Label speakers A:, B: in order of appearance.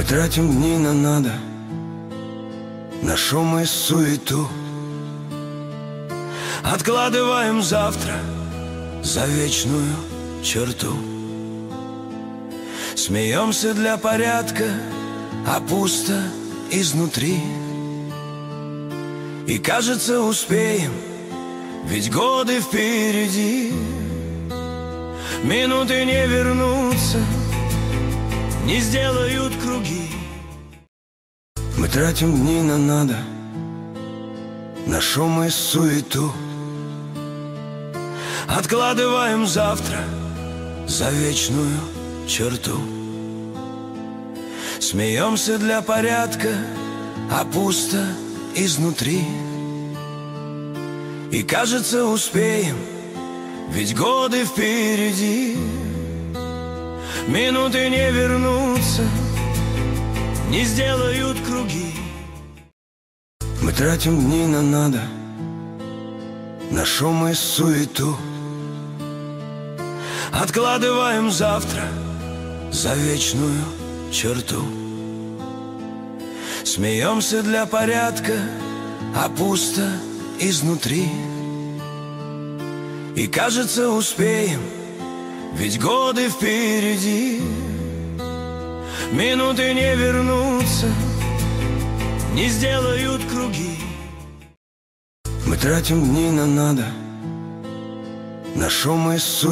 A: Мы тратим дни на надо, на шум и суету. Откладываем завтра за вечную черту. Смеемся для порядка, а пусто изнутри. И кажется, успеем, ведь годы впереди. Минуты не вернутся, не сделают круги. Мы тратим дни на надо, на шум и суету. Откладываем завтра за вечную черту. Смеемся для порядка, а пусто изнутри. И кажется, успеем, ведь годы впереди. Минуты не вернутся, не сделают круги. Мы тратим дни на надо, на шум и суету. Откладываем завтра за вечную черту. Смеемся для порядка, а пусто изнутри. И кажется, успеем, ведь годы впереди. Минуты не вернутся, не сделают круги. Мы тратим дни на надо, на шум и суету.